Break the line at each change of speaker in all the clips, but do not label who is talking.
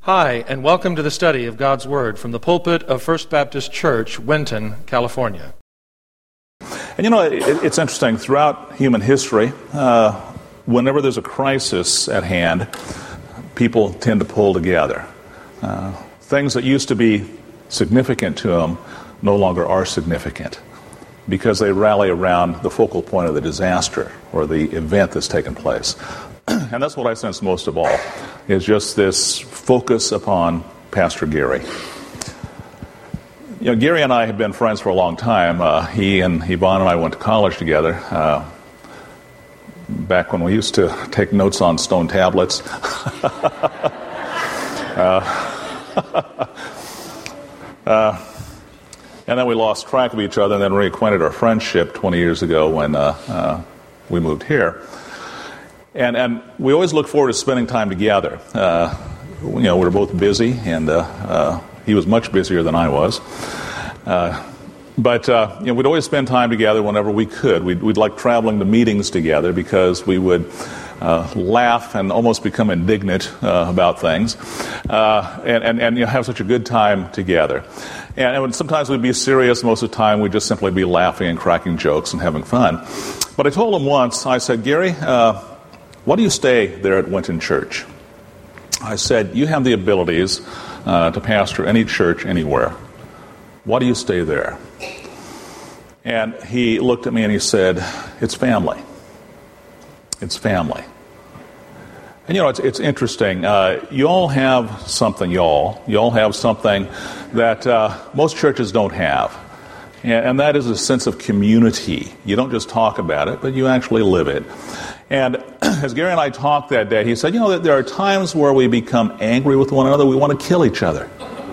Hi, and welcome to the study of God's Word from the pulpit of First Baptist Church, Winton, California.
And it's interesting. Throughout human history, whenever there's a crisis at hand, people tend to pull together. Things that used to be significant to them no longer are significant because they rally around the focal point of the disaster or the event that's taken place. And that's what I sense most of all, is just this focus upon Pastor Gary. Gary and I have been friends for a long time. He and Yvonne and I went to college together back when we used to take notes on stone tablets. And then we lost track of each other and then reacquainted our friendship 20 years ago when we moved here. And we always look forward to spending time together. We were both busy, and he was much busier than I was. But we'd always spend time together whenever we could. We'd like traveling to meetings together because we would laugh and almost become indignant about things, and have such a good time together. And sometimes we'd be serious. Most of the time we'd just simply be laughing and cracking jokes and having fun. But I told him once, I said, Gary, why do you stay there at Winton Church? I said, you have the abilities to pastor any church anywhere. Why do you stay there? And he looked at me and he said, it's family. It's family. And it's interesting. You all have something, you all have something that most churches don't have. And that is a sense of community. You don't just talk about it, but you actually live it. And as Gary and I talked that day, he said, that there are times where we become angry with one another. We want to kill each other.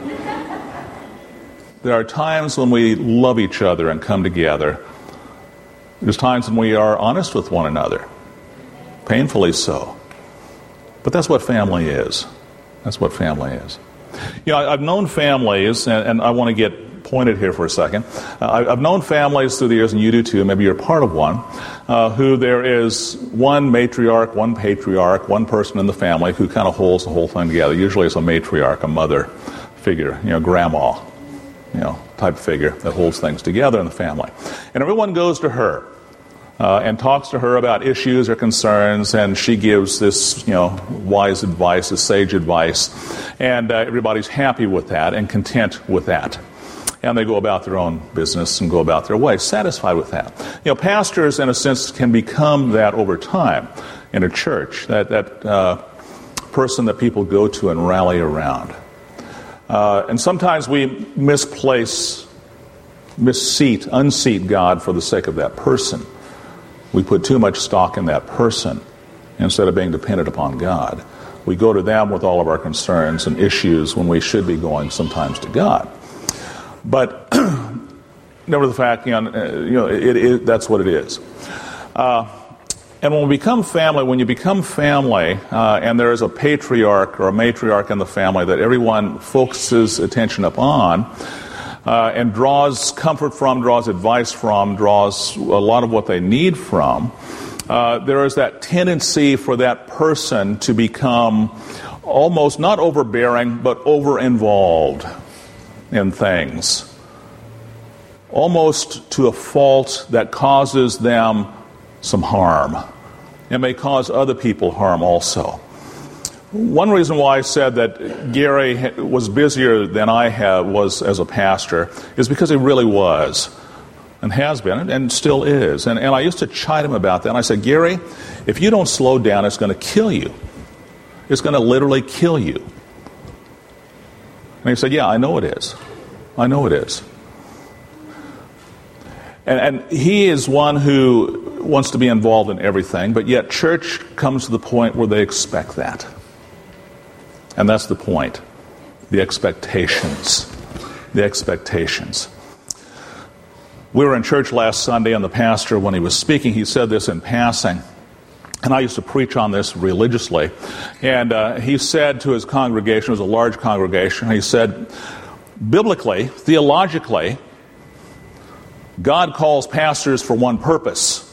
There are times when we love each other and come together. There's times when we are honest with one another, painfully so. But that's what family is. That's what family is. I've known families, and I want to get pointed here for a second. I've known families through the years, and you do too, maybe you're part of one, who there is one matriarch, one patriarch, one person in the family who kind of holds the whole thing together. Usually it's a matriarch, a mother figure, grandma, type figure that holds things together in the family. And everyone goes to her and talks to her about issues or concerns, and she gives this, wise advice, this sage advice, and everybody's happy with that and content with that. And they go about their own business and go about their way, satisfied with that. Pastors, in a sense, can become that over time in a church, that person that people go to and rally around. And sometimes we unseat God for the sake of that person. We put too much stock in that person instead of being dependent upon God. We go to them with all of our concerns and issues when we should be going sometimes to God. But never the fact, that's what it is. And when we become family, and there is a patriarch or a matriarch in the family that everyone focuses attention upon, and draws comfort from, draws advice from, draws a lot of what they need from, there is that tendency for that person to become almost not overbearing, but over-involved in things, almost to a fault that causes them some harm. It may cause other people harm also. One reason why I said that Gary was busier than I was as a pastor is because he really was, and has been, and still is. And I used to chide him about that. And I said, Gary, if you don't slow down, it's going to kill you. It's going to literally kill you. And he said, yeah, I know it is. I know it is. And he is one who wants to be involved in everything, but yet church comes to the point where they expect that. And that's the point. The expectations. The expectations. We were in church last Sunday, and the pastor, when he was speaking, he said this in passing. And I used to preach on this religiously. And he said to his congregation, it was a large congregation, he said, biblically, theologically, God calls pastors for one purpose.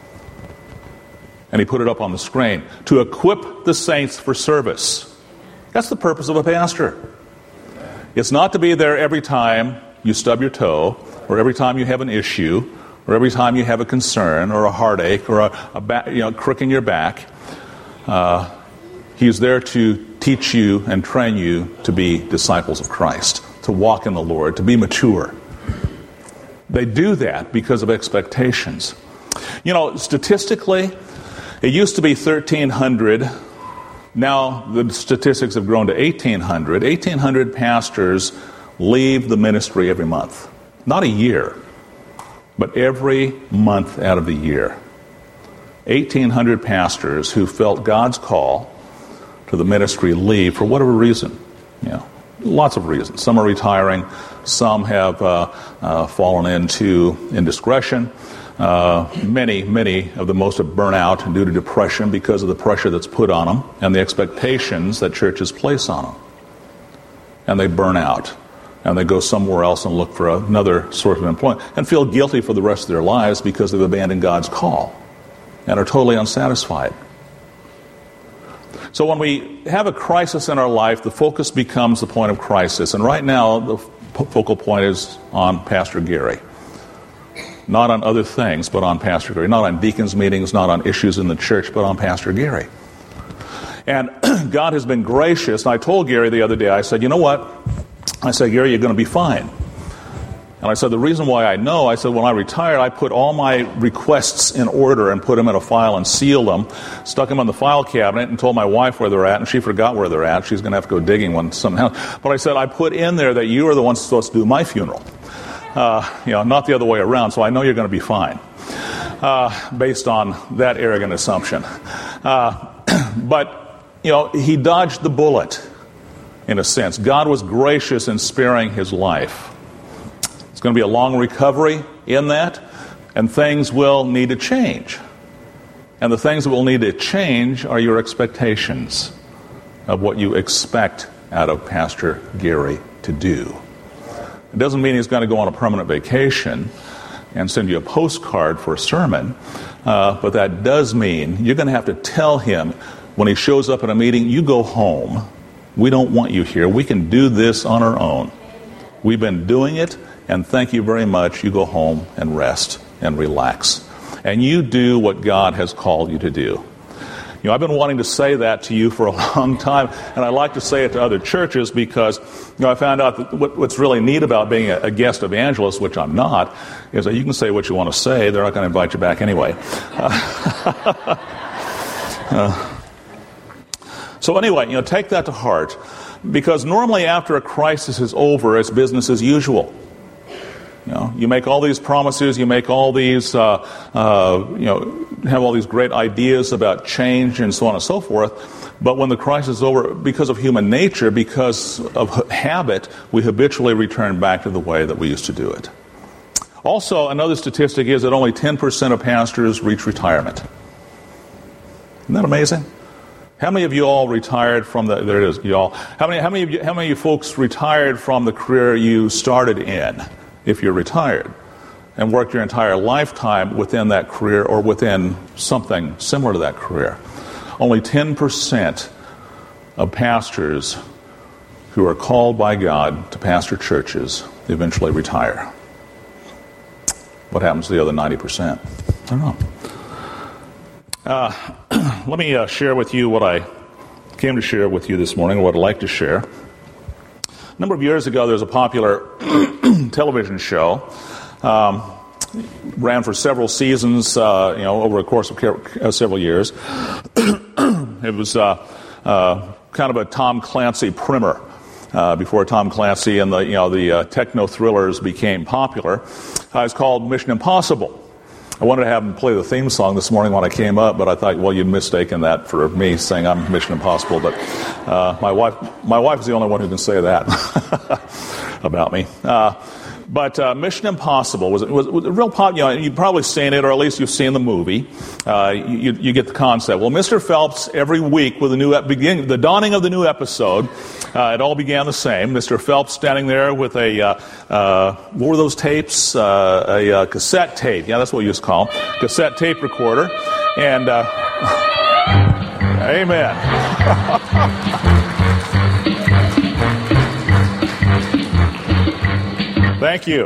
And he put it up on the screen. To equip the saints for service. That's the purpose of a pastor. It's not to be there every time you stub your toe, or every time you have an issue, or every time you have a concern, or a heartache, or a crook in your back. He's there to teach you and train you to be disciples of Christ, to walk in the Lord, to be mature. They do that because of expectations. Statistically, it used to be 1,300. Now the statistics have grown to 1,800. 1,800 pastors leave the ministry every month. Not a year, but every month out of the year. 1,800 pastors who felt God's call to the ministry leave for whatever reason. Lots of reasons. Some are retiring. Some have fallen into indiscretion. Many of the most have burnt out due to depression because of the pressure that's put on them and the expectations that churches place on them. And they burn out. And they go somewhere else and look for another source of employment and feel guilty for the rest of their lives because they've abandoned God's call and are totally unsatisfied. So when we have a crisis in our life, the focus becomes the point of crisis. And right now, the focal point is on Pastor Gary. Not on other things, but on Pastor Gary. Not on deacons' meetings, not on issues in the church, but on Pastor Gary. And God has been gracious. And I told Gary the other day, I said, you know what? I said, Gary, you're going to be fine. And I said, the reason why I know, I said, when I retired, I put all my requests in order and put them in a file and sealed them, stuck them in the file cabinet and told my wife where they're at, and she forgot where they're at. She's going to have to go digging when something happens. But I said, I put in there that you are the ones supposed to do my funeral. Not the other way around, so I know you're going to be fine, based on that arrogant assumption. But he dodged the bullet, in a sense. God was gracious in sparing his life. It's going to be a long recovery in that, and things will need to change. And the things that will need to change are your expectations of what you expect out of Pastor Gary to do. It doesn't mean he's going to go on a permanent vacation and send you a postcard for a sermon, but that does mean you're going to have to tell him when he shows up at a meeting, you go home. We don't want you here. We can do this on our own. We've been doing it, and thank you very much. You go home and rest and relax. And you do what God has called you to do. I've been wanting to say that to you for a long time, and I like to say it to other churches because, I found out that what's really neat about being a guest evangelist, which I'm not, is that you can say what you want to say. They're not going to invite you back anyway. So anyway, take that to heart, because normally after a crisis is over, it's business as usual. You make all these promises, you make all these, have all these great ideas about change and so on and so forth. But when the crisis is over, because of human nature, because of habit, we habitually return back to the way that we used to do it. Also, another statistic is that only 10% of pastors reach retirement. Isn't that amazing? How many of you all retired from the? There it is, y'all. How many of you folks retired from the career you started in? If you're retired and worked your entire lifetime within that career or within something similar to that career. Only 10% of pastors who are called by God to pastor churches eventually retire. What happens to the other 90%? I don't know. Let me share with you what I came to share with you this morning, or what I'd like to share. A number of years ago, there was a popular television show, ran for several seasons, over a course of several years. It was kind of a Tom Clancy primer before Tom Clancy and the techno thrillers became popular. It's called Mission Impossible. I wanted to have him play the theme song this morning when I came up, but I thought, well, you'd mistaken that for me saying I'm Mission Impossible. But my wife is the only one who can say that about me. But Mission Impossible was a real pop. You've probably seen it, or at least you've seen the movie. You get the concept. Well, Mr. Phelps, every week with the dawning of the new episode, it all began the same. Mr. Phelps standing there with what were those tapes? A cassette tape. Yeah, that's what you used to call them. Cassette tape recorder. And amen. Thank you.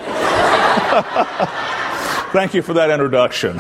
Thank you for that introduction.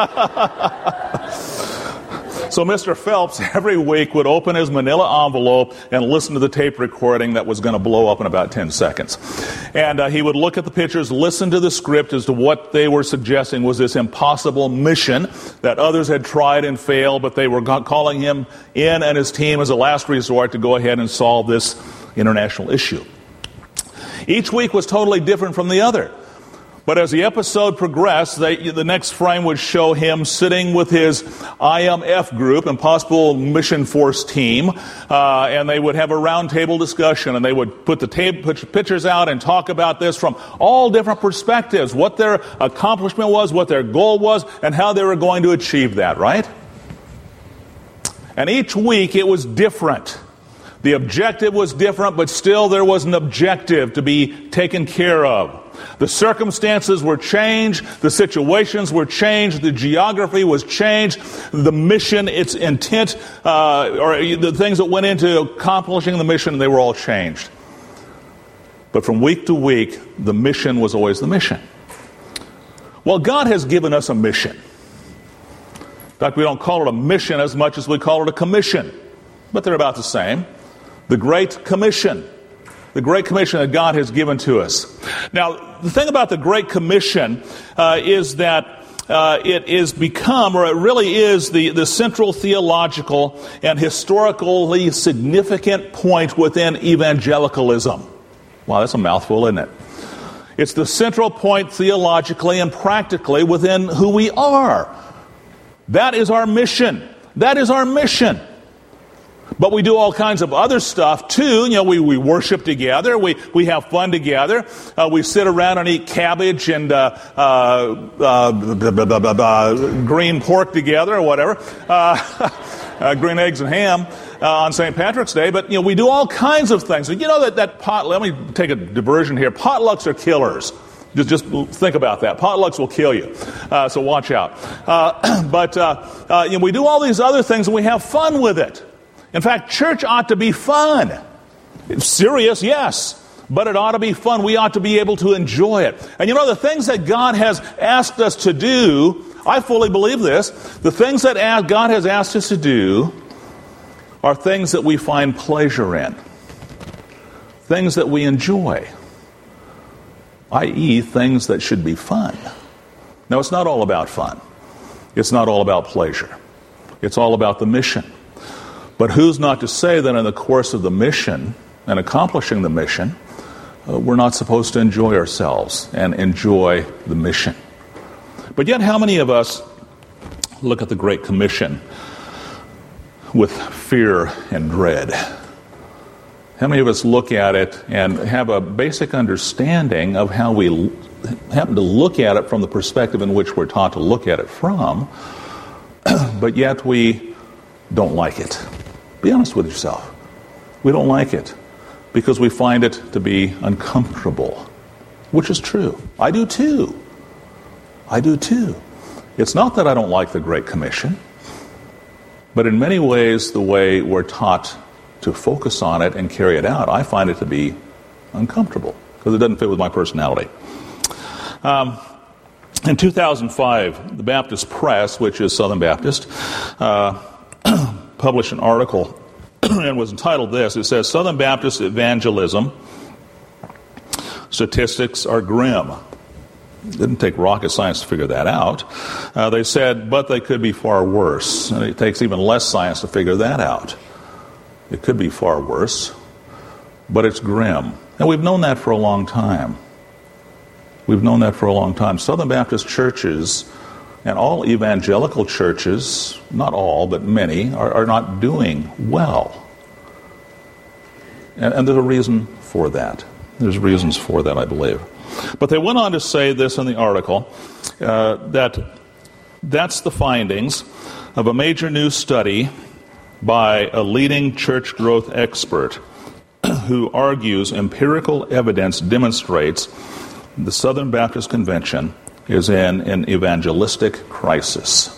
So Mr. Phelps every week would open his manila envelope and listen to the tape recording that was going to blow up in about 10 seconds. And he would look at the pictures, listen to the script as to what they were suggesting was this impossible mission that others had tried and failed, but they were calling him in and his team as a last resort to go ahead and solve this international issue. Each week was totally different from the other. But as the episode progressed, the next frame would show him sitting with his IMF group, Impossible Mission Force team, and they would have a roundtable discussion, and they would put the pictures out and talk about this from all different perspectives, what their accomplishment was, what their goal was, and how they were going to achieve that, right? And each week it was different. The objective was different, but still there was an objective to be taken care of. The circumstances were changed, the situations were changed, the geography was changed, the mission, its intent, or the things that went into accomplishing the mission, they were all changed. But from week to week, the mission was always the mission. Well, God has given us a mission. In fact, we don't call it a mission as much as we call it a commission, but they're about the same. The Great Commission. The Great Commission that God has given to us. Now, the thing about the Great Commission is that it is become, or it really is, the central theological and historically significant point within evangelicalism. Wow, that's a mouthful, isn't it? It's the central point theologically and practically within who we are. That is our mission. That is our mission. But we do all kinds of other stuff too. You know, we worship together. We have fun together. We sit around and eat cabbage and green pork together or whatever. Green eggs and ham on St. Patrick's Day. But, you know, we do all kinds of things. You know that let me take a diversion here. Potlucks are killers. Just think about that. Potlucks will kill you. So watch out. But you know, we do all these other things and we have fun with it. In fact, church ought to be fun. It's serious, yes, but it ought to be fun. We ought to be able to enjoy it. And you know, the things that God has asked us to do, I fully believe this, the things that God has asked us to do are things that we find pleasure in, things that we enjoy, i.e. things that should be fun. Now, it's not all about fun. It's not all about pleasure. It's all about the mission. But who's not to say that in the course of the mission and accomplishing the mission, we're not supposed to enjoy ourselves and enjoy the mission. But yet, how many of us look at the Great Commission with fear and dread? How many of us look at it and have a basic understanding of how we happen to look at it from the perspective in which we're taught to look at it from, but yet we don't like it? Be honest with yourself. We don't like it because we find it to be uncomfortable, which is true. I do too. I do too. It's not that I don't like the Great Commission, but in many ways the way we're taught to focus on it and carry it out, I find it to be uncomfortable because it doesn't fit with my personality. In 2005, the Baptist Press, which is Southern Baptist, published an article and was entitled this. It says, Southern Baptist evangelism statistics are grim. It didn't take rocket science to figure that out. They said, but they could be far worse. And it takes even less science to figure that out. It could be far worse, but it's grim. And we've known that for a long time. We've known that for a long time. Southern Baptist churches and all evangelical churches, not all, but many, are not doing well. And there's a reason for that. There's reasons for that, I believe. But they went on to say this in the article, that's the findings of a major new study by a leading church growth expert who argues empirical evidence demonstrates the Southern Baptist Convention is in an evangelistic crisis.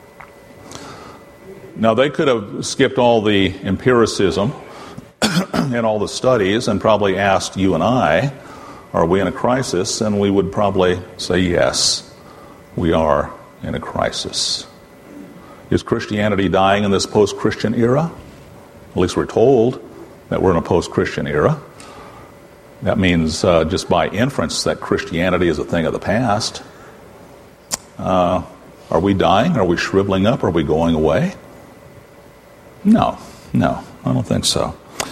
Now, they could have skipped all the empiricism and all the studies and probably asked you and I, Are we in a crisis? And we would probably say yes, we are in a crisis. Is Christianity dying in this post-Christian era? At least we're told that we're in a post-Christian era. That means just by inference that Christianity is a thing of the past. Are we dying? Are we shriveling up? Are we going away? No, I don't think so.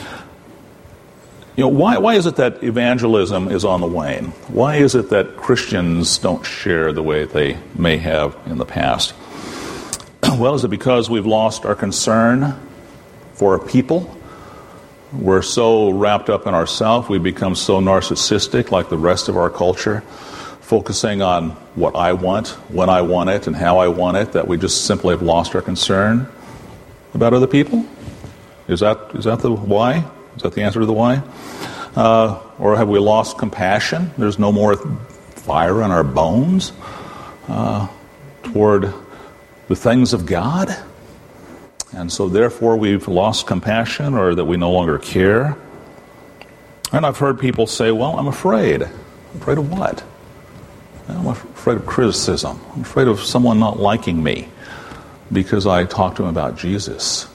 Why is it that evangelism is on the wane? Why is it that Christians don't share the way they may have in the past? Well, is it because we've lost our concern for people? We're so wrapped up in ourselves, we've become so narcissistic like the rest of our culture, focusing on what I want, when I want it, and how I want it, that we just simply have lost our concern about other people? Is that the why? Is that the answer to the why? Or have we lost compassion? There's no more fire in our bones toward the things of God? And so therefore we've lost compassion, or that we no longer care? And I've heard people say, well, I'm afraid. Afraid of what? I'm afraid of criticism. I'm afraid of someone not liking me because I talk to them about Jesus.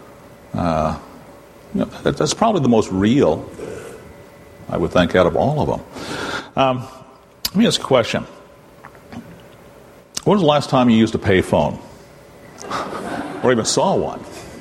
That's probably the most real, I would think, out of all of them. Let me ask a question. When was the last time you used a payphone? Or even saw one?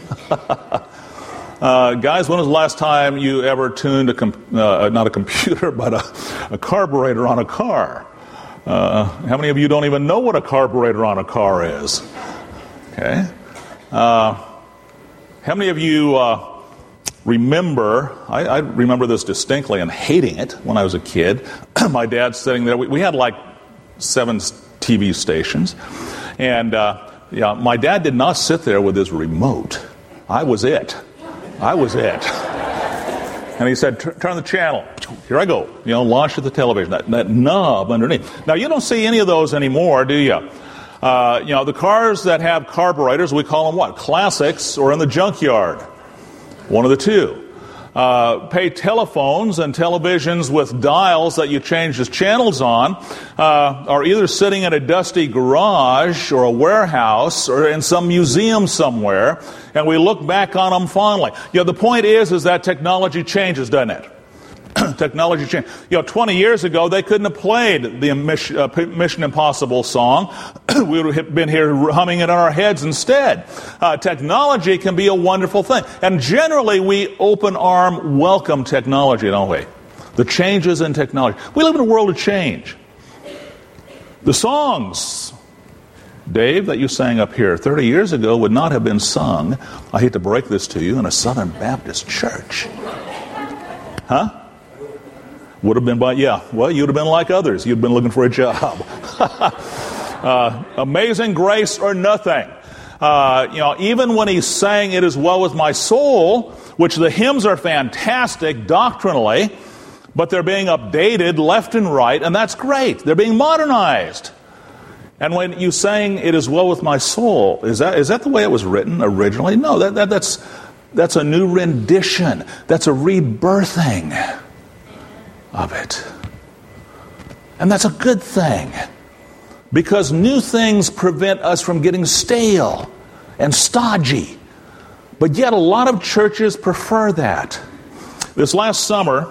Guys, when was the last time you ever tuned not a computer, but a carburetor on a car? How many of you don't even know what a carburetor on a car is? Okay. How many of you remember, I remember this distinctly and hating it when I was a kid. My dad sitting there, we had like 7 TV stations, and my dad did not sit there with his remote. I was it. And he said, turn the channel. Here I go. Launch at the television. That knob underneath. Now, you don't see any of those anymore, do you? The cars that have carburetors, we call them what? Classics, or in the junkyard. One of the two. Pay telephones and televisions with dials that you change the channels on are either sitting in a dusty garage or a warehouse or in some museum somewhere, and we look back on them fondly. The point is that technology changes, doesn't it? Technology changes. 20 years ago, they couldn't have played the Mission Impossible song. We would have been here humming it in our heads instead. Technology can be a wonderful thing. And generally, we open arm welcome technology, don't we? The changes in technology. We live in a world of change. The songs, Dave, that you sang up here 30 years ago would not have been sung, I hate to break this to you, in a Southern Baptist church. Huh? Would have been you'd have been like others. You'd been looking for a job. Amazing Grace or Nothing. Even when he sang It Is Well With My Soul, which the hymns are fantastic doctrinally, but they're being updated left and right, and that's great. They're being modernized. And when you sang It Is Well With My Soul, is that the way it was written originally? No, that's a new rendition. That's a rebirthing of it. And that's a good thing, because new things prevent us from getting stale and stodgy. But yet a lot of churches prefer that. This last summer,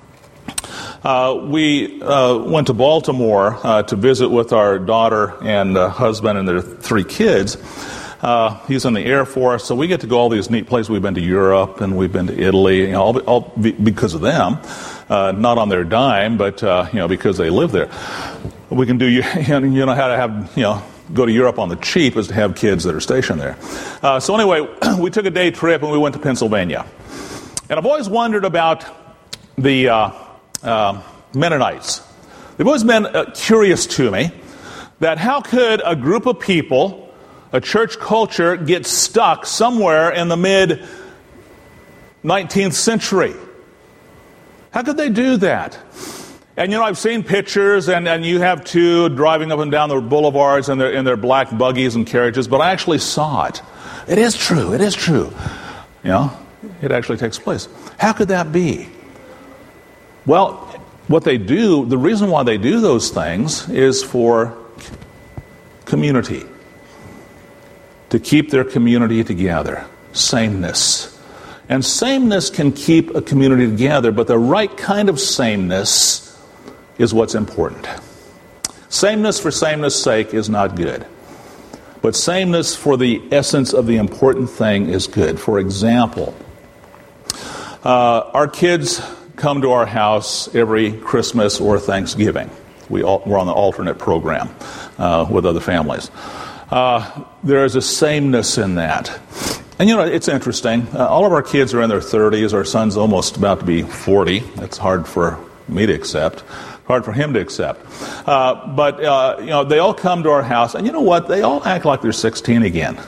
we went to Baltimore to visit with our daughter and husband and their 3 kids. He's in the Air Force, so we get to go all these neat places. We've been to Europe and we've been to Italy, all because of them, not on their dime, but because they live there. We can do, how to have, go to Europe on the cheap is to have kids that are stationed there. So anyway, we took a day trip and we went to Pennsylvania. And I've always wondered about the Mennonites. They've always been curious to me, that how could a group of people, a church culture, get stuck somewhere in the mid-19th century? How could they do that? And I've seen pictures, and you have 2 driving up and down the boulevards in their black buggies and carriages, but I actually saw it. It is true. It actually takes place. How could that be? Well, what they do, the reason why they do those things is for community. To keep their community together. Sameness. And sameness can keep a community together, but the right kind of sameness is what's important. Sameness for sameness' sake is not good. But sameness for the essence of the important thing is good. For example, our kids come to our house every Christmas or Thanksgiving. We're on the alternate program with other families. There is a sameness in that. And it's interesting. All of our kids are in their 30s. Our son's almost about to be 40. That's hard for me to accept. Hard for him to accept. But they all come to our house, and you know what? They all act like they're 16 again.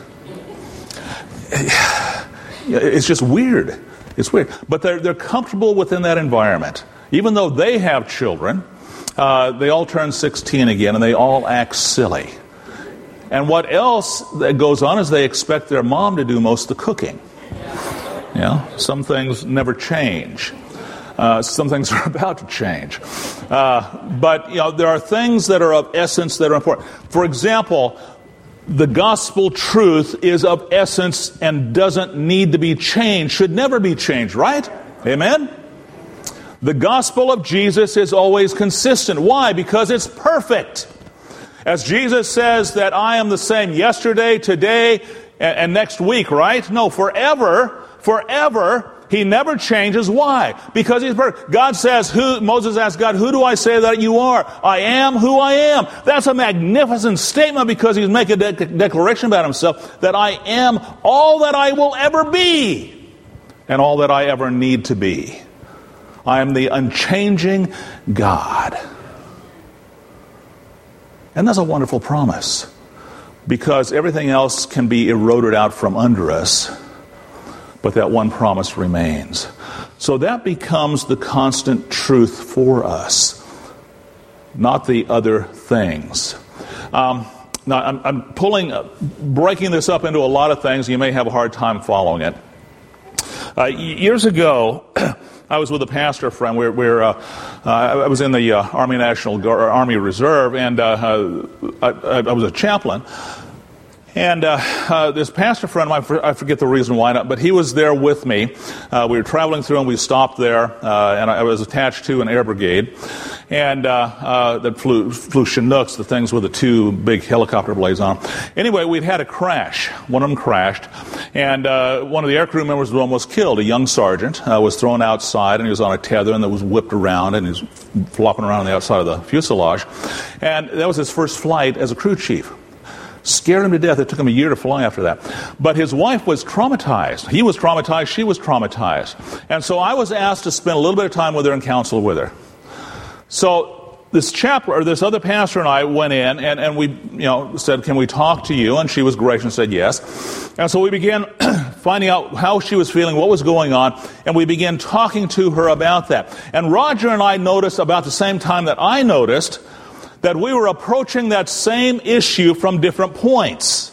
It's just weird. It's weird. But they're comfortable within that environment. Even though they have children, they all turn 16 again, and they all act silly. And what else that goes on is they expect their mom to do most of the cooking. Some things never change. Some things are about to change. But there are things that are of essence that are important. For example, the gospel truth is of essence and doesn't need to be changed, should never be changed, right? Amen? The gospel of Jesus is always consistent. Why? Because it's perfect. As Jesus says that I am the same yesterday, today, and next week, right? No, forever. He never changes. Why? Because he's perfect. God says, Moses asked God, who do I say that you are? I am who I am. That's a magnificent statement because he's making a declaration about himself that I am all that I will ever be and all that I ever need to be. I am the unchanging God. And that's a wonderful promise because everything else can be eroded out from under us, but that one promise remains. So that becomes the constant truth for us, not the other things. Now, I'm breaking this up into a lot of things. You may have a hard time following it. Years ago, I was with a pastor friend. I was in the Army Army Reserve, and I was a chaplain. And this pastor friend, I forget the reason why not, but he was there with me. We were traveling through, and we stopped there, and I was attached to an air brigade, and that flew Chinooks, the things with the two big helicopter blades on them. Anyway, we'd had a crash. One of them crashed, and one of the aircrew members was almost killed. A young sergeant was thrown outside, and he was on a tether, and that was whipped around, and he was flopping around on the outside of the fuselage. And that was his first flight as a crew chief. Scared him to death. It took him a year to fly after that. But his wife was traumatized. He was traumatized. She was traumatized. And so I was asked to spend a little bit of time with her and counsel with her. So this other pastor and I went in and we, said, "Can we talk to you?" And she was gracious and said yes. And so we began finding out how she was feeling, what was going on, and we began talking to her about that. And Roger and I noticed about the same time that I noticed that we were approaching that same issue from different points.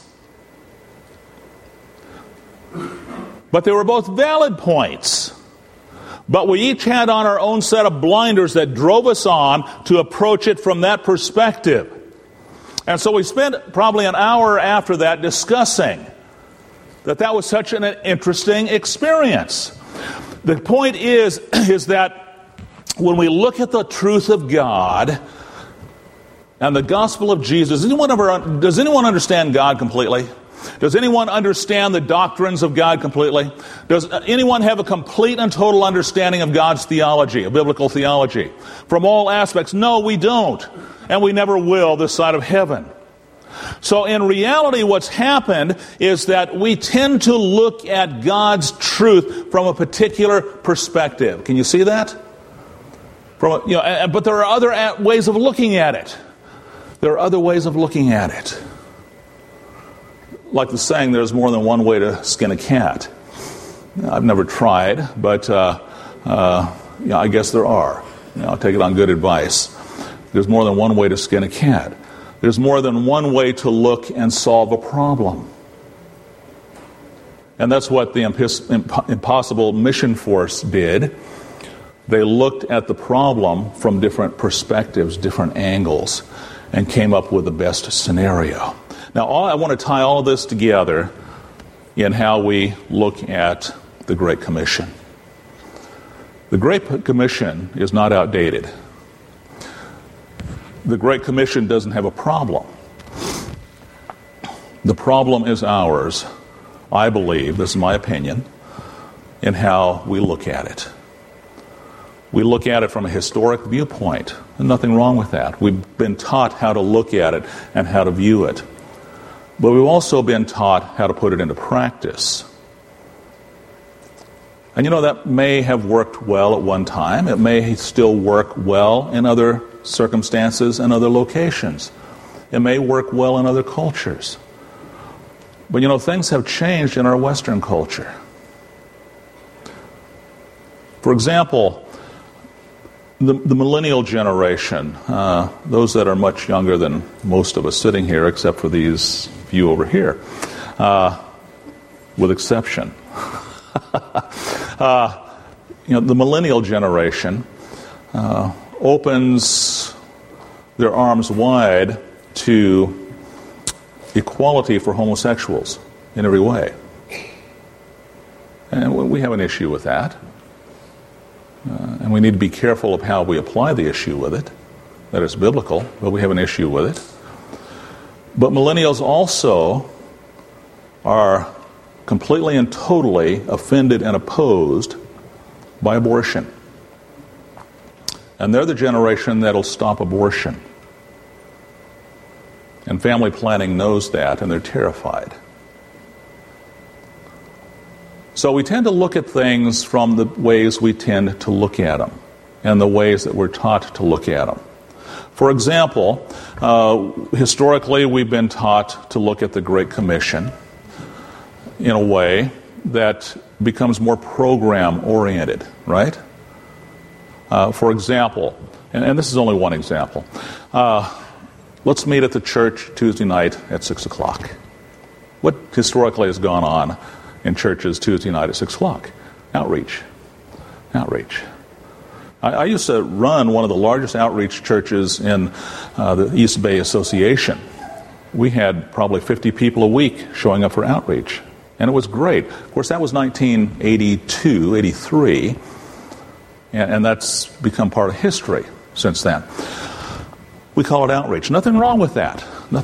But they were both valid points. But we each had on our own set of blinders that drove us on to approach it from that perspective. And so we spent probably an hour after that discussing that was such an interesting experience. The point is that when we look at the truth of God and the gospel of Jesus, does anyone understand God completely? Does anyone understand the doctrines of God completely? Does anyone have a complete and total understanding of God's theology, of biblical theology? From all aspects? No, we don't. And we never will this side of heaven. So in reality, what's happened is that we tend to look at God's truth from a particular perspective. Can you see that? But there are other ways of looking at it. There are other ways of looking at it. Like the saying, there's more than one way to skin a cat. I've never tried, but I guess there are. I'll take it on good advice. There's more than one way to skin a cat. There's more than one way to look and solve a problem. And that's what the Impossible Mission Force did. They looked at the problem from different perspectives, different angles, and came up with the best scenario. Now, I want to tie all of this together in how we look at the Great Commission. The Great Commission is not outdated. The Great Commission doesn't have a problem. The problem is ours, I believe, this is my opinion, in how we look at it. We look at it from a historic viewpoint. There's nothing wrong with that. We've been taught how to look at it and how to view it. But we've also been taught how to put it into practice. And that may have worked well at one time. It may still work well in other circumstances and other locations. It may work well in other cultures. But things have changed in our Western culture. For example, the millennial generation, those that are much younger than most of us sitting here, except for these few over here, with exception. The millennial generation opens their arms wide to equality for homosexuals in every way. And we have an issue with that. And we need to be careful of how we apply the issue with it. That is biblical, but we have an issue with it. But millennials also are completely and totally offended and opposed by abortion. And they're the generation that'll stop abortion. And family planning knows that, and they're terrified. So we tend to look at things from the ways we tend to look at them, and the ways that we're taught to look at them. For example, historically we've been taught to look at the Great Commission in a way that becomes more program-oriented, right? For example, and this is only one example, let's meet at the church Tuesday night at 6 o'clock. What historically has gone on in churches Tuesday night at 6 o'clock? Outreach. I used to run one of the largest outreach churches in the East Bay Association. We had probably 50 people a week showing up for outreach, and it was great. Of course, that was 1982, 83, and that's become part of history since then. We call it outreach. Nothing wrong with that.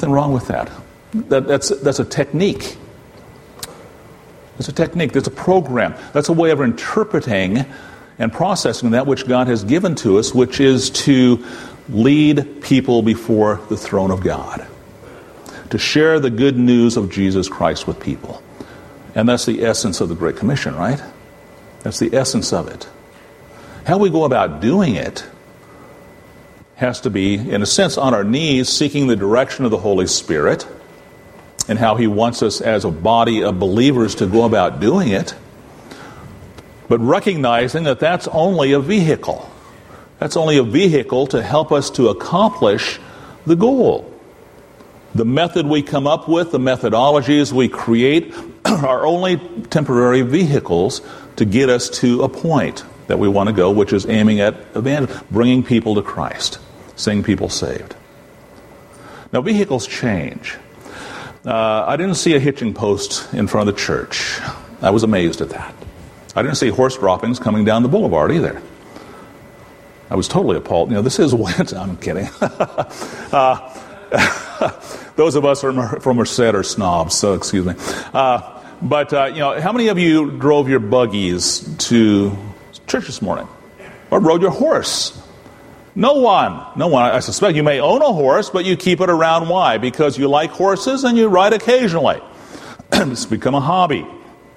That's a technique. It's a technique. There's a program. That's a way of interpreting and processing that which God has given to us, which is to lead people before the throne of God, to share the good news of Jesus Christ with people. And that's the essence of the Great Commission, right? That's the essence of it. How we go about doing it has to be, in a sense, on our knees, seeking the direction of the Holy Spirit and how He wants us as a body of believers to go about doing it, but recognizing that that's only a vehicle. That's only a vehicle to help us to accomplish the goal. The method we come up with, the methodologies we create, are only temporary vehicles to get us to a point that we want to go, which is aiming at bringing people to Christ, seeing people saved. Now, vehicles change. I didn't see a hitching post in front of the church. I was amazed at that. I didn't see horse droppings coming down the boulevard either. I was totally appalled. This is what... I'm kidding. Those of us from Merced are snobs, so excuse me. But how many of you drove your buggies to church this morning? Or rode your horse? No one. I suspect you may own a horse, but you keep it around. Why? Because you like horses and you ride occasionally. It's become a hobby.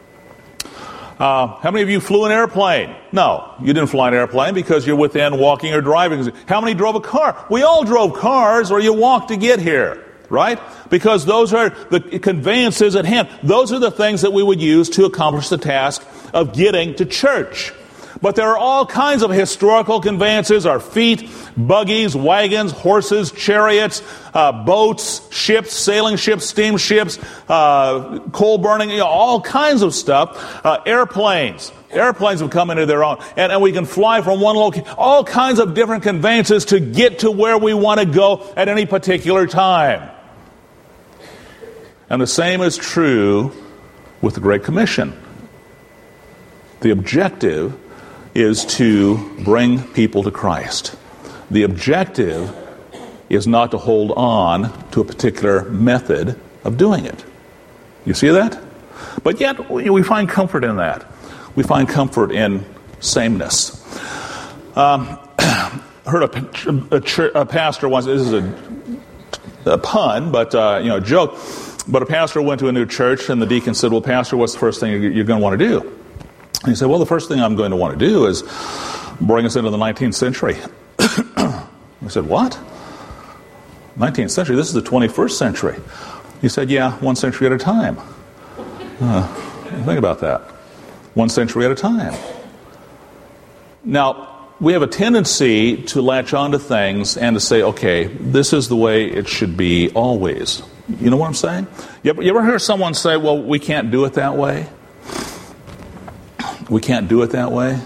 How many of you flew an airplane? No, you didn't fly an airplane because you're within walking or driving. How many drove a car? We all drove cars, or you walked to get here, right? Because those are the conveyances at hand. Those are the things that we would use to accomplish the task of getting to church. But there are all kinds of historical conveyances: our feet, buggies, wagons, horses, chariots, boats, ships, sailing ships, steamships, coal burning, all kinds of stuff. Airplanes. Airplanes have come into their own. And we can fly from one location. All kinds of different conveyances to get to where we want to go at any particular time. And the same is true with the Great Commission. The objective is to bring people to Christ. The objective is not to hold on to a particular method of doing it. You see that? But yet we find comfort in that. We find comfort in sameness. Heard a pastor once. This is a pun, but a joke. But a pastor went to a new church, and the deacon said, "Well, Pastor, what's the first thing you're going to want to do?" And he said, "Well, the first thing I'm going to want to do is bring us into the 19th century." I said, "What? 19th century? This is the 21st century." He said, "Yeah, one century at a time." Think about that. One century at a time. Now, we have a tendency to latch onto things and to say, okay, this is the way it should be always. You know what I'm saying? You ever hear someone say, well, we can't do it that way? We can't do it that way?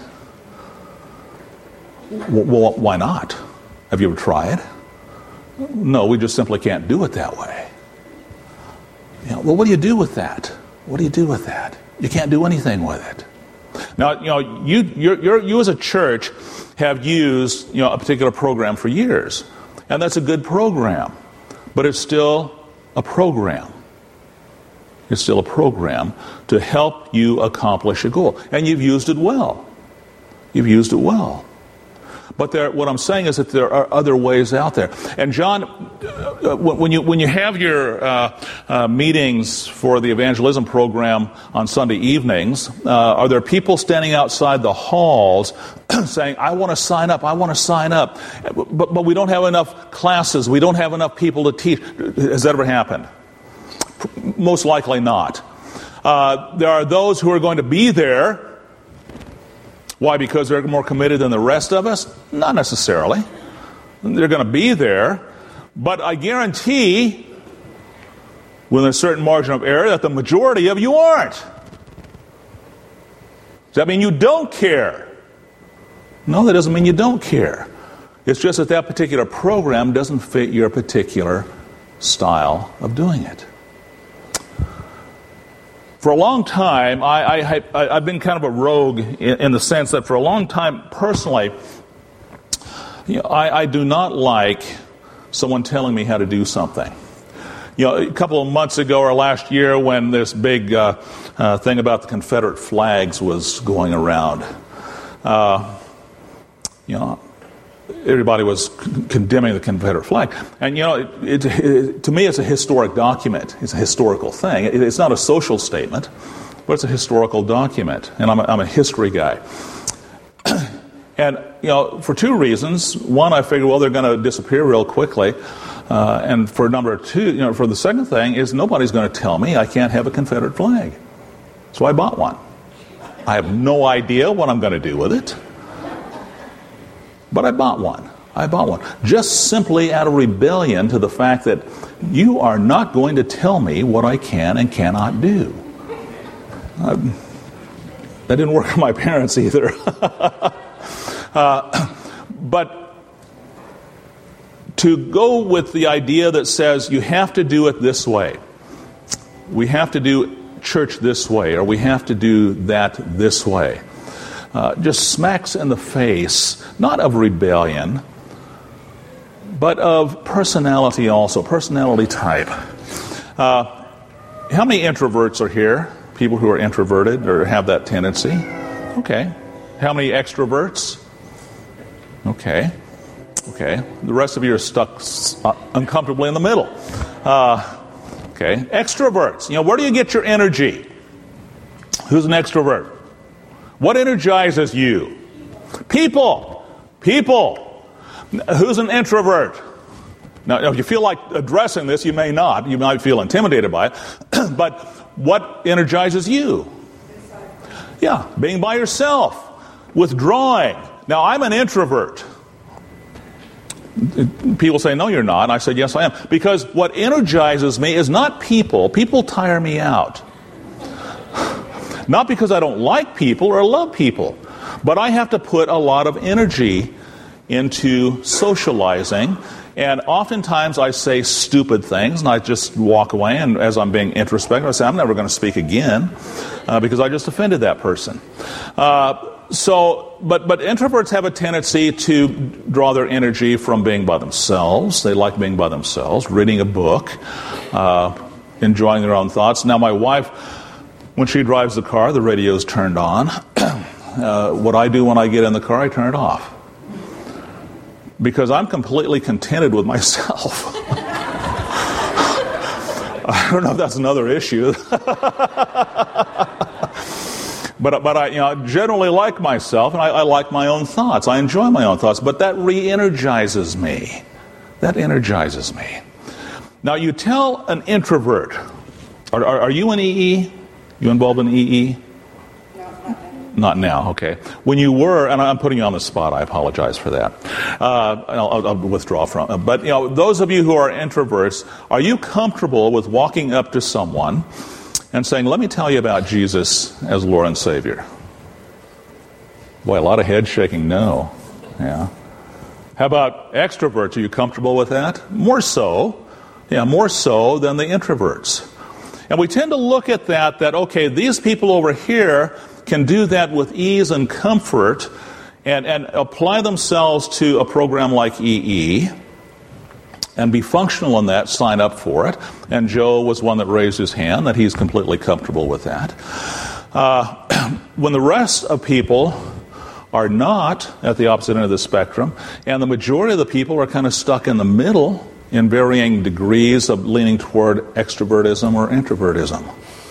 Well, why not? Have you ever tried? No, we just simply can't do it that way. Well, what do you do with that? What do you do with that? You can't do anything with it. Now, you as a church have used, a particular program for years, and that's a good program, but it's still a program. It's still a program to help you accomplish a goal, and you've used it well. You've used it well. But what I'm saying is that there are other ways out there. And John, when you have your meetings for the evangelism program on Sunday evenings, are there people standing outside the halls saying, "I want to sign up, I want to sign up," but we don't have enough classes, we don't have enough people to teach? Has that ever happened? Most likely not. There are those who are going to be there. Why? Because they're more committed than the rest of us? Not necessarily. They're going to be there. But I guarantee, with a certain margin of error, that the majority of you aren't. Does that mean you don't care? No, that doesn't mean you don't care. It's just that particular program doesn't fit your particular style of doing it. For a long time, I've been kind of a rogue in the sense that for a long time, personally, I do not like someone telling me how to do something. A couple of months ago or last year, when this big thing about the Confederate flags was going around, everybody was condemning the Confederate flag. And, to me, it's a historic document. It's a historical thing. It's not a social statement, but it's a historical document. And I'm a history guy. And, for two reasons. One, I figured, well, they're going to disappear real quickly. And for number two, for the second thing is nobody's going to tell me I can't have a Confederate flag. So I bought one. I have no idea what I'm going to do with it. But I bought one. Just simply out of rebellion to the fact that you are not going to tell me what I can and cannot do. That didn't work for my parents either. But to go with the idea that says you have to do it this way, we have to do church this way, or we have to do that this way, just smacks in the face, not of rebellion, but of personality also, personality type. How many introverts are here? People who are introverted or have that tendency? Okay. How many extroverts? Okay. The rest of you are stuck uncomfortably in the middle. Okay. Extroverts. Where do you get your energy? Who's an extrovert? What energizes you? People. Who's an introvert? Now, if you feel like addressing this, you may not. You might feel intimidated by it. But what energizes you? Yeah, being by yourself. withdrawing. Now, I'm an introvert. People say, no, you're not. I said, yes, I am. Because what energizes me is not people. People tire me out. Not because I don't like people or love people, but I have to put a lot of energy into socializing. And oftentimes I say stupid things, and I just walk away, and as I'm being introspective, I say, I'm never going to speak again because I just offended that person. But introverts have a tendency to draw their energy from being by themselves. They like being by themselves, reading a book, enjoying their own thoughts. Now, my wife, when she drives the car, the radio's turned on. What I do when I get in the car, I turn it off. Because I'm completely contented with myself. I don't know if that's another issue. But I generally like myself, and I like my own thoughts. I enjoy my own thoughts, but that re-energizes me. That energizes me. Now, you tell an introvert, are you in EE? You involved in EE? Not now, okay. When you were, and I'm putting you on the spot, I apologize for that. I'll withdraw from it. But, those of you who are introverts, are you comfortable with walking up to someone and saying, let me tell you about Jesus as Lord and Savior? Boy, a lot of head shaking, no. Yeah. How about extroverts? Are you comfortable with that? More so. Yeah, more so than the introverts. And we tend to look at that, okay, these people over here can do that with ease and comfort and apply themselves to a program like EE and be functional in that, sign up for it. And Joe was one that raised his hand, that he's completely comfortable with that. When the rest of people are not at the opposite end of the spectrum, and the majority of the people are kind of stuck in the middle in varying degrees of leaning toward extrovertism or introvertism.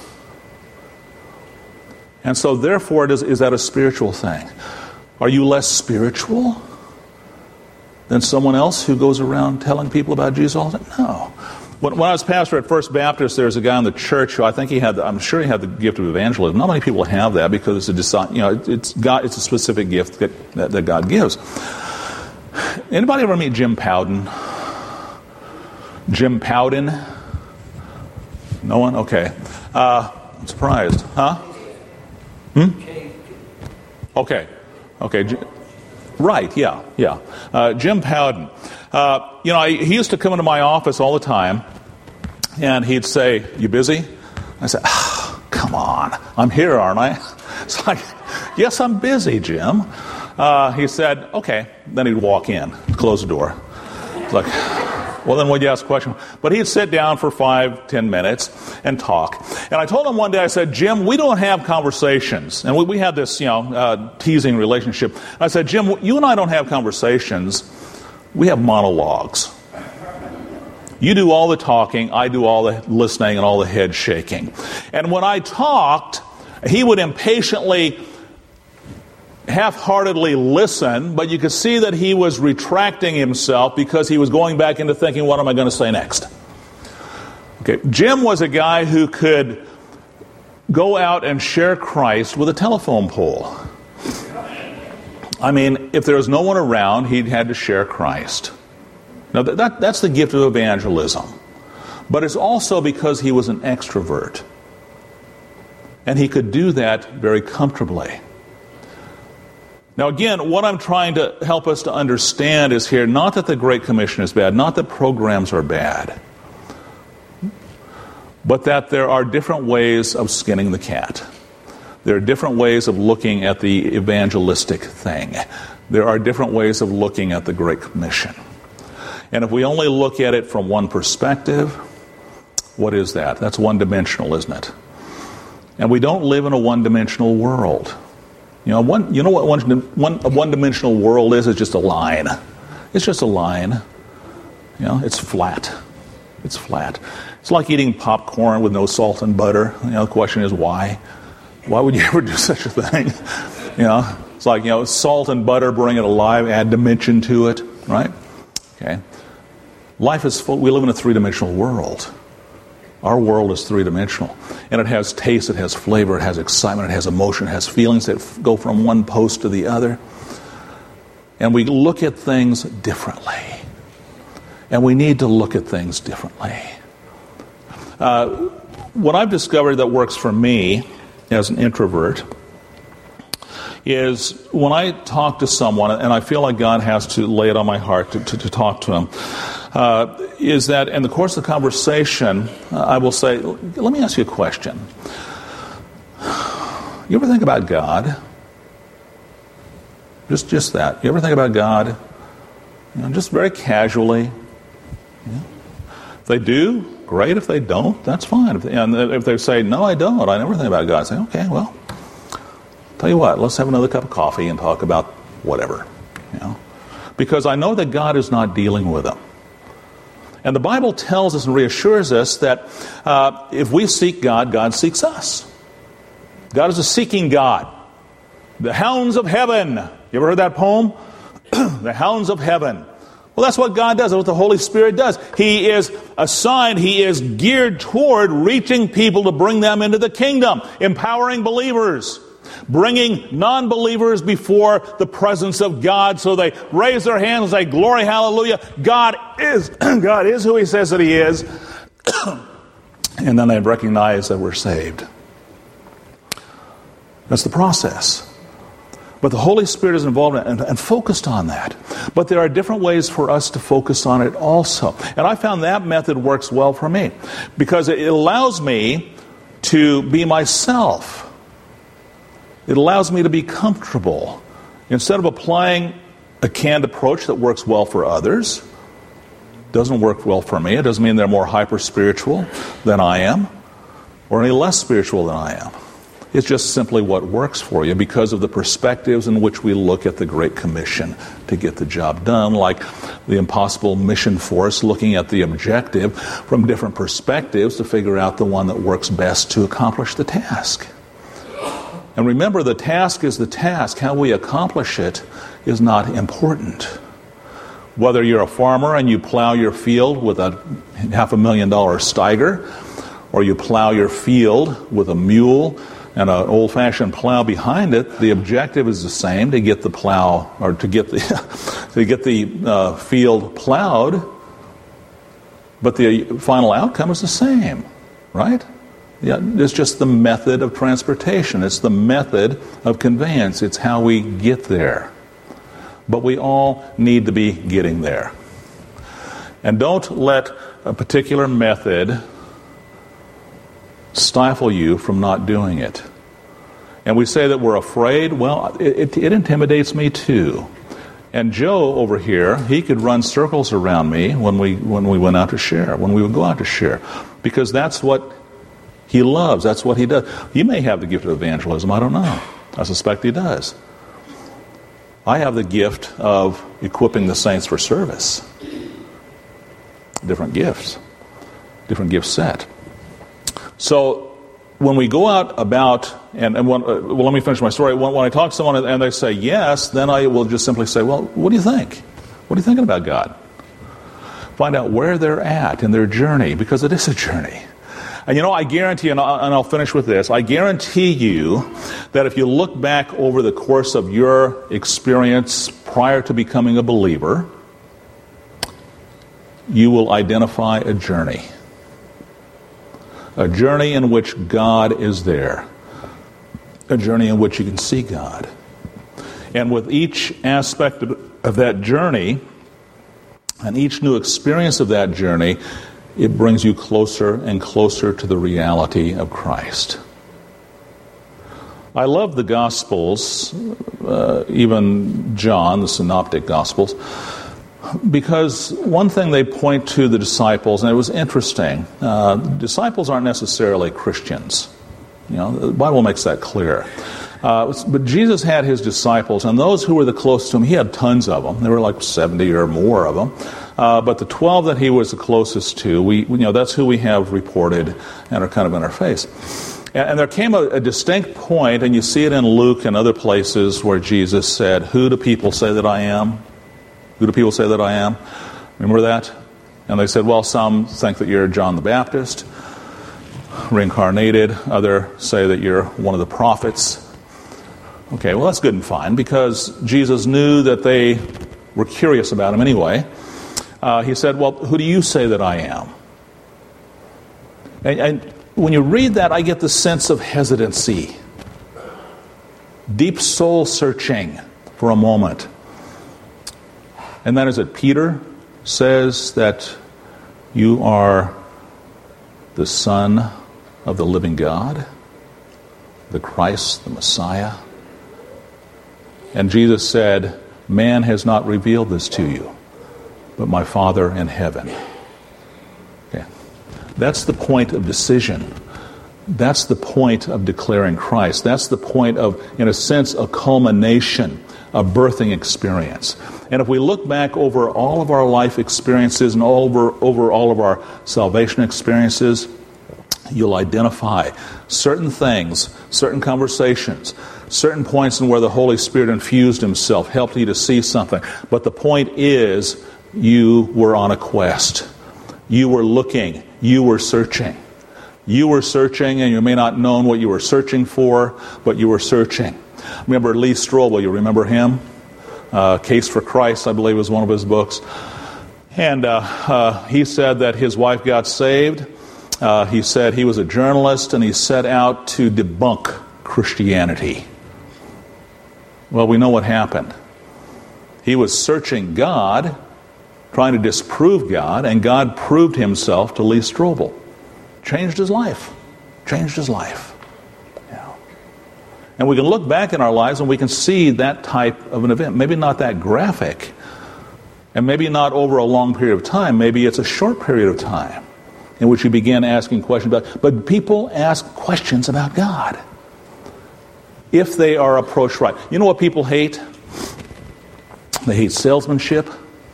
And so therefore, is that a spiritual thing? Are you less spiritual than someone else who goes around telling people about Jesus all the time? No. When I was pastor at First Baptist, there was a guy in the church who I'm sure he had the gift of evangelism. Not many people have that because it's a specific gift that God gives. Anybody ever meet Jim Powden? Jim Powden? No one? Okay. I'm surprised. Huh? Okay. Right, yeah. Jim Powden. He used to come into my office all the time, and he'd say, "You busy?" I said, "Come on, I'm here, aren't I?" It's like, "Yes, I'm busy, Jim." He said, "Okay." Then he'd walk in, close the door. It's like, well, then would you ask a question? But he'd sit down for 5-10 minutes and talk. And I told him one day, I said, "Jim, we don't have conversations." And we had this, teasing relationship. I said, "Jim, you and I don't have conversations. We have monologues. You do all the talking, I do all the listening and all the head shaking." And when I talked, he would impatiently, half-heartedly listen, but you could see that he was retracting himself because he was going back into thinking, what am I going to say next? Okay, Jim was a guy who could go out and share Christ with a telephone pole. I mean, if there was no one around, he'd had to share Christ. Now, that's the gift of evangelism. But it's also because he was an extrovert. And he could do that very comfortably. Now again, what I'm trying to help us to understand is here, not that the Great Commission is bad, not that programs are bad, but that there are different ways of skinning the cat. There are different ways of looking at the evangelistic thing. There are different ways of looking at the Great Commission. And if we only look at it from one perspective, what is that? That's one-dimensional, isn't it? And we don't live in a one-dimensional world. You know what a one-dimensional world is? It's just a line. It's just a line. It's flat. It's flat. It's like eating popcorn with no salt and butter. The question is why? Why would you ever do such a thing? It's like, salt and butter, bring it alive, add dimension to it, right? Okay. Life is full. We live in a three-dimensional world. Our world is three-dimensional. And it has taste, it has flavor, it has excitement, it has emotion, it has feelings that go from one post to the other. And we look at things differently. And we need to look at things differently. What I've discovered that works for me as an introvert is when I talk to someone, and I feel like God has to lay it on my heart to talk to him, is that in the course of the conversation, I will say, let me ask you a question. You ever think about God? Just that. You ever think about God? Just very casually. If they do, great. If they don't, that's fine. And if they say, no, I don't, I never think about God, I say, okay, well, tell you what, let's have another cup of coffee and talk about whatever. Because I know that God is not dealing with them. And the Bible tells us and reassures us that if we seek God, God seeks us. God is a seeking God. The hounds of heaven. You ever heard that poem? The hounds of heaven. Well, that's what God does. That's what the Holy Spirit does. He is assigned, He is geared toward reaching people to bring them into the kingdom, empowering believers, bringing non-believers before the presence of God so they raise their hands and say, glory, hallelujah, God is who He says that He is. And then they recognize that we're saved. That's the process. But the Holy Spirit is involved in it and focused on that. But there are different ways for us to focus on it also. And I found that method works well for me because it allows me to be myself. It allows me to be comfortable. Instead of applying a canned approach that works well for others, doesn't work well for me. It doesn't mean they're more hyper-spiritual than I am or any less spiritual than I am. It's just simply what works for you because of the perspectives in which we look at the Great Commission to get the job done, like the Impossible Mission Force looking at the objective from different perspectives to figure out the one that works best to accomplish the task. And remember, the task is the task. How we accomplish it is not important. Whether you're a farmer and you plow your field with a $500,000 Steiger, or you plow your field with a mule and an old-fashioned plow behind it, the objective is the same: to get the plow, or to get the field plowed. But the final outcome is the same, right? Yeah, it's just the method of transportation. It's the method of conveyance. It's how we get there. But we all need to be getting there. And don't let a particular method stifle you from not doing it. And we say that we're afraid. Well, it intimidates me too. And Joe over here, he could run circles around me when we went out to share, when we would go out to share, because that's what he loves. That's what he does. He may have the gift of evangelism. I don't know. I suspect he does. I have the gift of equipping the saints for service. Different gifts. Different gift set. So when we go out about, let me finish my story. When I talk to someone and they say yes, then I will just simply say, well, what do you think? What are you thinking about God? Find out where they're at in their journey, because it is a journey. And I guarantee, and I'll finish with this, I guarantee you that if you look back over the course of your experience prior to becoming a believer, you will identify a journey. A journey in which God is there. A journey in which you can see God. And with each aspect of that journey, and each new experience of that journey, it brings you closer and closer to the reality of Christ. I love the Gospels, even John, the Synoptic Gospels, because one thing they point to the disciples, and it was interesting, disciples aren't necessarily Christians. The Bible makes that clear. But Jesus had his disciples, and those who were the closest to him, he had tons of them. There were like 70 or more of them. But the 12 that he was the closest to, that's who we have reported and are kind of in our face. And there came a distinct point, and you see it in Luke and other places, where Jesus said, "Who do people say that I am? Who do people say that I am?" Remember that? And they said, "Well, some think that you're John the Baptist. reincarnated. Others say that you're one of the prophets. Okay, well, that's good and fine, because Jesus knew that they were curious about him anyway. He said, well, who do you say that I am? And when you read that, I get the sense of hesitancy, deep soul searching for a moment. And that is that Peter says that you are the Son of the living God, the Christ, the Messiah. And Jesus said, man has not revealed this to you, but my Father in heaven. Okay. That's the point of decision. That's the point of declaring Christ. That's the point of, in a sense, a culmination, a birthing experience. And if we look back over all of our life experiences and over all of our salvation experiences, you'll identify certain things, certain conversations, certain points in where the Holy Spirit infused himself, helped you to see something. But the point is, you were on a quest. You were looking. You were searching. You were searching, and you may not have known what you were searching for, but you were searching. Remember Lee Strobel, you remember him? Case for Christ, I believe, was one of his books. And he said that his wife got saved. He said he was a journalist, and he set out to debunk Christianity. Well, we know what happened. He was searching God, trying to disprove God, and God proved himself to Lee Strobel. Changed his life. Changed his life. Yeah. And we can look back in our lives and we can see that type of an event. Maybe not that graphic, and maybe not over a long period of time. Maybe it's a short period of time in which you begin asking questions about. But people ask questions about God if they are approached right. You know what people hate? They hate salesmanship.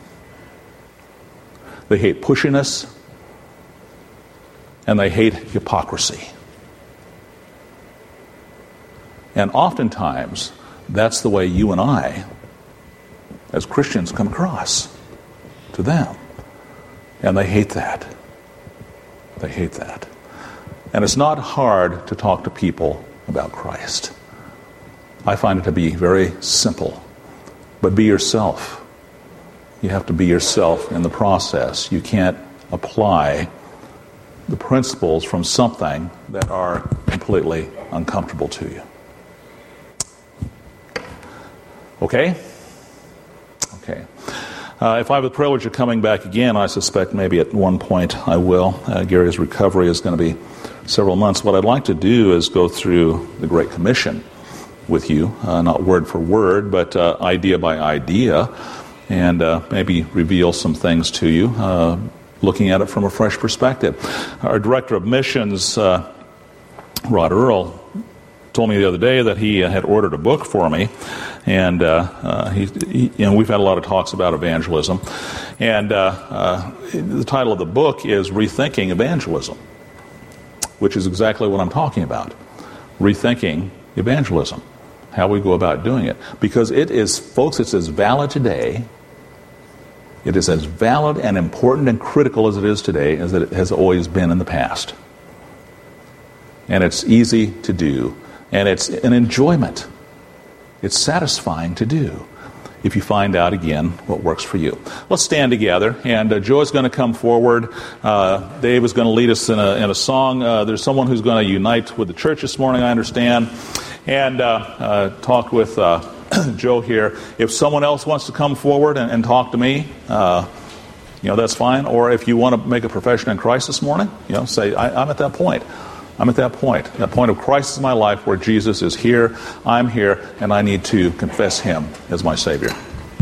They hate pushiness. And they hate hypocrisy. And oftentimes, that's the way you and I, as Christians, come across to them. And they hate that. They hate that. And it's not hard to talk to people about Christ. I find it to be very simple. But be yourself. You have to be yourself in the process. You can't apply the principles from something that are completely uncomfortable to you. Okay? Okay. If I have the privilege of coming back again, I suspect maybe at one point I will. Gary's recovery is going to be several months. What I'd like to do is go through the Great Commission with you, not word for word, but idea by idea, and maybe reveal some things to you, looking at it from a fresh perspective. Our director of missions, Rod Earl, told me the other day that he had ordered a book for me, and we've had a lot of talks about evangelism, and the title of the book is Rethinking Evangelism, which is exactly what I'm talking about. Rethinking evangelism, how we go about doing it. Because it is, folks, it's as valid today, it is as valid and important and critical as it is today as it has always been in the past. And it's easy to do. And it's an enjoyment. It's satisfying to do if you find out, again, what works for you. Let's stand together. And Joe's going to come forward. Dave is going to lead us in a song. There's someone who's going to unite with the church this morning, I understand. And talked with Joe here. If someone else wants to come forward and talk to me, that's fine. Or if you want to make a profession in Christ this morning, say, I'm at that point. I'm at that point of Christ in my life where Jesus is here, I'm here, and I need to confess Him as my Savior.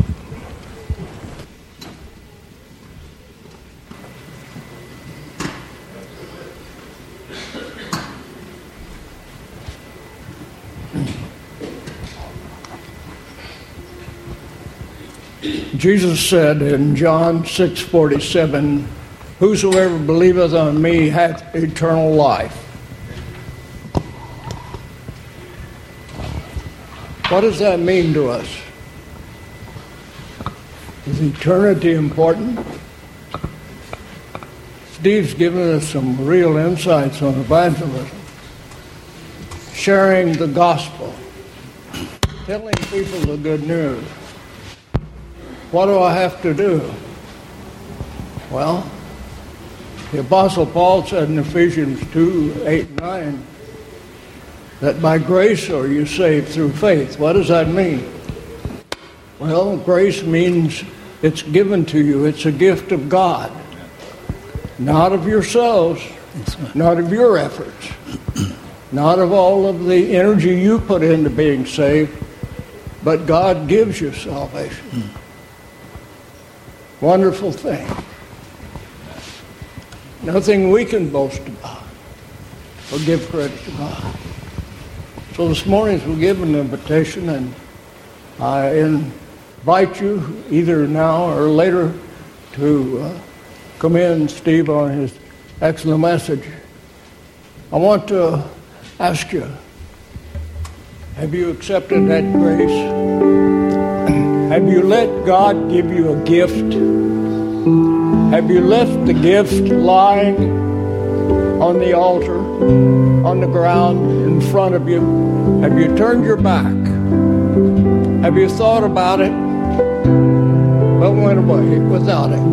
Jesus said in John 6:47, "Whosoever believeth on me hath eternal life." What does that mean to us? Is eternity important? Steve's given us some real insights on evangelism. Sharing the gospel. Telling people the good news. What do I have to do? Well, the Apostle Paul said in Ephesians 2:8-9 that by grace are you saved through faith. What does that mean? Well, grace means it's given to you. It's a gift of God. Not of yourselves, not of your efforts, not of all of the energy you put into being saved, but God gives you salvation. Wonderful thing. Nothing we can boast about or give credit to God. So this morning we'll give an invitation, and I invite you either now or later to commend Steve on his excellent message. I want to ask you, have you accepted that grace? Have you let God give you a gift? Have you left the gift lying on the altar, on the ground in front of you? Have you turned your back? Have you thought about it, but went away without it?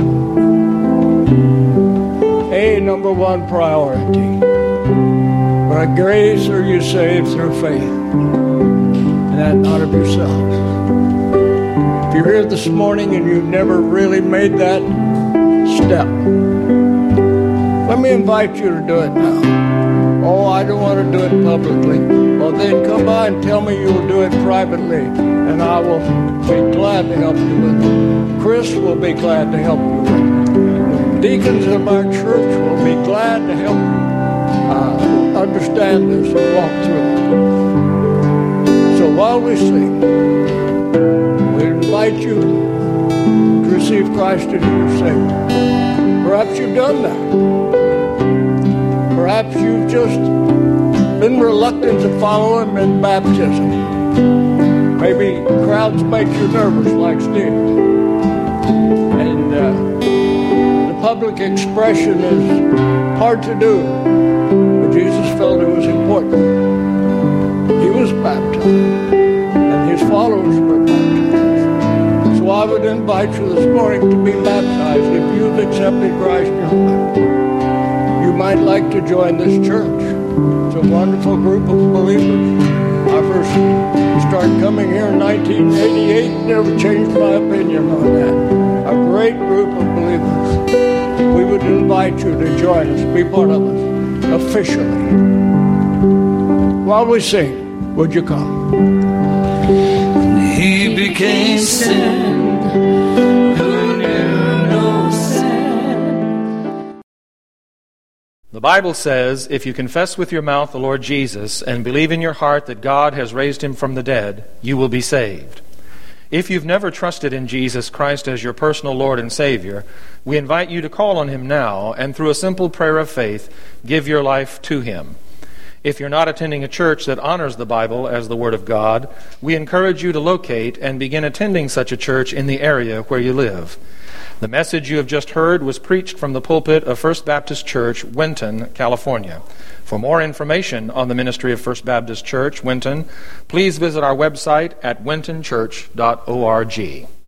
Number one priority. By grace are you saved through faith, and that not of yourselves. If you're here this morning and you've never really made that step, let me invite you to do it now. Oh, I don't want to do it publicly. Well, then come by and tell me you'll do it privately, and I will be glad to help you with it. Chris will be glad to help you with it. Deacons of our church will be glad to help you understand this and walk through it. So while we sing, we invite you to receive Christ as your Savior. Perhaps you've done that. Perhaps you've just been reluctant to follow Him in baptism. Maybe crowds make you nervous like Steve. And the public expression is hard to do. But Jesus felt it was important. He was baptized, and His followers were baptized. So I would invite you this morning to be baptized if you've accepted Christ in your life. You might like to join this church. It's a wonderful group of believers. I first started coming here in 1988, never changed my opinion on that. A great group of believers. We would invite you to join us, be part of us, officially. While we sing, would you come?
He became sin who knew no sin.
The Bible says, if you confess with your mouth the Lord Jesus and believe in your heart that God has raised Him from the dead, you will be saved. If you've never trusted in Jesus Christ as your personal Lord and Savior, we invite you to call on Him now and through a simple prayer of faith, give your life to Him. If you're not attending a church that honors the Bible as the Word of God, we encourage you to locate and begin attending such a church in the area where you live. The message you have just heard was preached from the pulpit of First Baptist Church, Winton, California. For more information on the ministry of First Baptist Church, Winton, please visit our website at wintonchurch.org.